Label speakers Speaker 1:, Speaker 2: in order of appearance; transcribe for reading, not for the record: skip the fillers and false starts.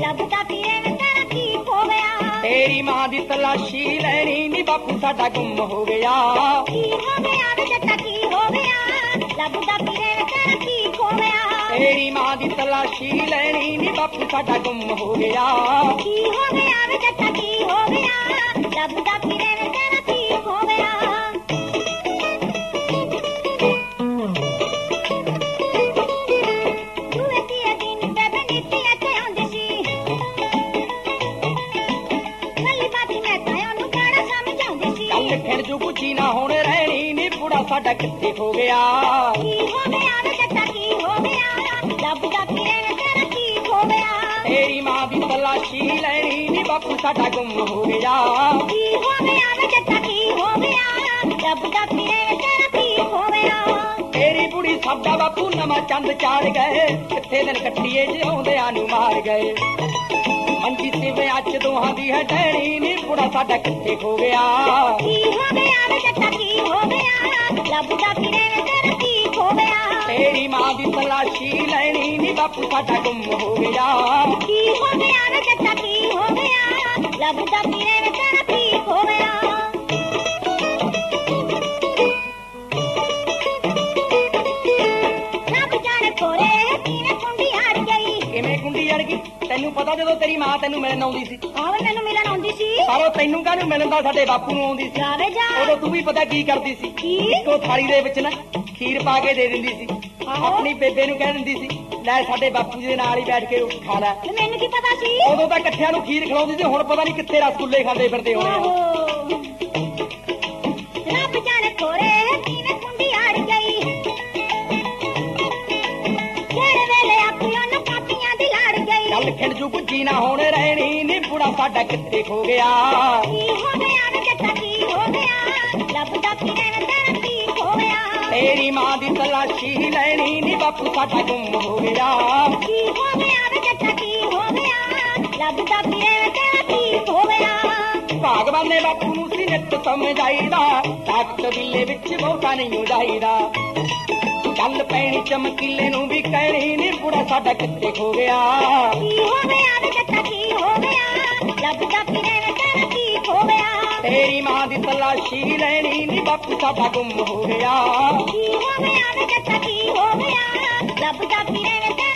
Speaker 1: ਲੱਭਦਾ ਫਿਰੇ ਵੇ ਤੇਰਾ ਕੀ ਹੋ ਗਿਆ।
Speaker 2: ਤੇਰੀ ਮਾਂ ਦੀ ਤਲਾਸ਼ੀ ਲੈਣੀ ਨੀ ਬਾਪੂ ਸਾਡਾ ਗੁੰਮ ਹੋ ਗਿਆ।
Speaker 1: ਕੀ ਹੋ ਗਿਆ ਵੇ ਜੱਟਾ ਕੀ ਹੋ ਗਿਆ, ਲੱਭਦਾ ਫਿਰੇ ਵੇ ਤੇਰਾ ਕੀ ਹੋ ਗਿਆ।
Speaker 2: ਤੇਰੀ ਮਾਂ ਦੀ ਤਲਾਸ਼ੀ ਲੈਣੀ ਨੀ ਬਾਪੂ ਸਾਡਾ ਗੁੰਮ ਹੋ ਗਿਆ।
Speaker 1: ਕੀ ਹੋ ਗਿਆ ਵੇ ਜੱਟਾ ਕੀ ਹੋ ਗਿਆ, ਲੱਭਦਾ ਫਿਰੇ ਵੇ ਤੇਰਾ ਕੀ ਹੋ ਗਿਆ।
Speaker 2: ਖਿਣ ਜੂ ਪੁੱਛੀ ਨਾ ਹੁਣ ਰਹਿਣੀ ਨੀ ਬੁੜਾ ਸਾਡਾ ਕਿੱਥੇ ਹੋ ਗਿਆ।
Speaker 1: ਕੀ ਹੋ ਗਿਆ ਵੇ ਜੱਟਾ ਕੀ ਹੋ ਗਿਆ, ਲੱਭਦਾ ਫਿਰੇ ਵੇ ਤੇਰਾ ਕੀ ਹੋ ਗਿਆ।
Speaker 2: ਤੇਰੀ ਮਾਂ ਦੀ ਤਲਾਸ਼ੀ ਲੈਣੀ ਨੀ ਬਾਪੂ ਸਾਡਾ ਗੁੰਮ ਹੋ ਗਿਆ।
Speaker 1: ਕੀ ਹੋ ਗਿਆ ਵੇ ਜੱਟਾ ਕੀ ਹੋ ਗਿਆ, ਲੱਭਦਾ ਫਿਰੇ ਵੇ ਤੇਰਾ ਕੀ ਹੋ ਗਿਆ।
Speaker 2: ਤੇਰੀ ਬੁੜੀ ਸਾਡਾ ਬਾਪੂ ਨਵਾਂ ਚੰਦ ਚਾੜ ਗਏ, ਕਿੱਥੇ ਦਿਨ ਕੱਟੀਏ ਜਿਉਂਦਿਆਂ ਨੂੰ ਮਾਰ ਗਏ। ਮੰਜੀ ਤੇ ਅੱਜ ਦੋਹਾਂ ਦੀ ਹੈ ਡੈਣੀ ਨੀ ਬੁੜਾ ਸਾਡਾ ਕਿੱਥੇ ਹੋ ਗਿਆ।
Speaker 1: ਕੀ ਹੋ ਗਿਆ ਵੇ ਜੱਟਾ ਕੀ ਹੋ ਗਿਆ, ਲੱਭਦਾ ਫਿਰੇ ਵੇ ਤੇਰਾ ਕੀ ਹੋ ਗਿਆ।
Speaker 2: ਤੇਰੀ ਮਾਂ ਦੀ ਤਲਾਸ਼ੀ ਲੈਣੀ ਨੀ ਬਾਪੂ ਸਾਡਾ ਗੁੰਮ ਹੋ ਗਿਆ।
Speaker 1: ਕੀ ਹੋ ਗਿਆ ਵੇ ਜੱਟਾ ਕੀ ਹੋ ਗਿਆ, ਲੱਭਦਾ ਫਿਰੇ ਵੇ ਤੇਰਾ ਕੀ ਹੋ ਗਿਆ। ਰੱਬ ਜਾਣੇ ਕੋਰੇ ਕਿਵੇਂ ਕੁੰਡੀ ਹਟ ਗਈ।
Speaker 2: ਕਿਵੇਂ ਕੁੰਡੀ ਅੜ ਗਈ? ਤੈਨੂੰ ਪਤਾ ਜਦੋਂ ਤੇਰੀ ਮਾਂ ਤੈਨੂੰ ਮਿਲਣ ਆਉਂਦੀ ਸੀ।
Speaker 1: ਆਵੇ ਮੈਨੂੰ ਮਿਲਣ ਆਉਂਦੀ ਸੀ।
Speaker 2: ਪਰ ਉਹ ਤੈਨੂੰ ਕਾਹਨੂੰ ਮਿਲਣ ਦਾ ਸਾਡੇ ਬਾਪੂ ਨੂੰ ਆਉਂਦੀ ਸੀ।
Speaker 1: ਜਾਵੇ ਜਾ।
Speaker 2: ਉਦੋਂ ਤੂੰ ਵੀ ਪਤਾ ਕੀ ਕਰਦੀ ਸੀ।
Speaker 1: ਕੀ?
Speaker 2: ਇੱਕੋ ਥਾਲੀ ਦੇ ਵਿੱਚ ਨਾ ਖੀਰ ਪਾ ਕੇ ਦੇ ਦਿੰਦੀ ਸੀ।
Speaker 1: ਆਹੋ।
Speaker 2: ਆਪਣੀ ਬੇਬੇ ਨੂੰ ਕਹਿ ਦਿੰਦੀ ਸੀ ਲੈ ਸਾਡੇ ਬਾਪੂ ਜੀ ਦੇ ਨਾਲ ਹੀ ਬੈਠ ਕੇ ਰੋਟੀ ਖਾ ਲੈ।
Speaker 1: ਤੇ ਮੈਨੂੰ ਕੀ ਪਤਾ ਸੀ।
Speaker 2: ਉਦੋਂ ਤਾਂ ਇਕੱਠਿਆਂ ਨੂੰ ਖੀਰ ਖਿਲਾਉਂਦੀ ਸੀ, ਹੁਣ ਪਤਾ ਨਹੀਂ ਕਿੱਥੇ ਰਸਗੁੱਲੇ ਖਾਂਦੇ ਫਿਰਦੇ ਹੋਣੇ।
Speaker 1: ਆਹੋ। ਰੱਬ ਜਾਣੇ ਕੋਰੇ ਕਿਵੇਂ ਕੁੰਡੀ ਹਟ ਗਈ। ਜਿਹੜੇ ਵੇਲੇ ਆਪੀ ਉਹਨੂੰ ਕਾਪੀਆਂ ਦੀ ਲੜ ਗਈ।
Speaker 2: ਚੱਲ ਖਿੰਡ ਜੂ ਭੁੱਜੀ ਨਾ ਹੁਣ ਰਹਿਣੀ ਨੀ ਬੁੜਾ ਸਾਡਾ ਕਿੱਥੇ ਖੋ ਗਿਆ।
Speaker 1: ਕੀ ਹੋ ਗਿਆ ਵੇ ਜੱਟਾ ਕੀ ਹੋ ਗਿਆ, ਲੱਭਦਾ ਫਿਰੇ ਵੇ ਤੇਰਾ ਕੀ ਹੋ ਗਿਆ।
Speaker 2: ਤੇਰੀ ਮਾਂ ਦੀ ਤਲਾਸ਼ੀ ਲੈਣੀ ਨੀ ਬਾਪੂ ਸਾਡਾ ਗੁੰਮ ਹੋ ਗਿਆ।
Speaker 1: ਕੀ ਹੋ ਗਿਆ ਵੇ ਜੱਟਾ ਕੀ ਹੋ ਗਿਆ, ਲੱਭਦਾ ਫਿਰੇ ਵੇ ਤੇਰਾ ਕੀ ਹੋ ਗਿਆ।
Speaker 2: ਭਗਵਾਨ ਨੇ ਬਾਪੂ ਨੂੰ ਸੀ ਨਿੱਤ ਸਮਝਾਈਦਾ, ਤਾਕਤ ਬਿੱਲੇ ਵਿੱਚ ਬਹੁਤਾ ਨਹੀਂ ਉਡਾਈਦਾ। ਗੱਲ ਪੈਣੀ ਚਮਕੀਲੇ ਨੂੰ ਵੀ ਕਹਿਣੀ ਨੀ ਬੁੜਾ ਸਾਡਾ ਕਿੱਥੇ ਖੋ ਗਿਆ।
Speaker 1: ਕੀ ਹੋ ਗਿਆ ਵੇ ਜੱਟਾ ਕੀ ਹੋ ਗਿਆ, ਲੱਭਦਾ ਫਿਰੇ ਵੇ ਤੇਰਾ ਕੀ ਹੋ ਗਿਆ।
Speaker 2: ਤੇਰੀ ਮਾਂ ਦੀ ਤਲਾਸ਼ੀ ਲੈਣੀ ਨੀ ਬਾਪੂ ਸਾਡਾ ਗੁੰਮ ਹੋ ਗਿਆ।
Speaker 1: ਕੀ ਹੋ ਗਿਆ ਵੇ ਜੱਟਾ ਕੀ ਹੋ ਗਿਆ, ਲੱਭਦਾ ਫਿਰੇ ਵੇ ਤੇਰਾ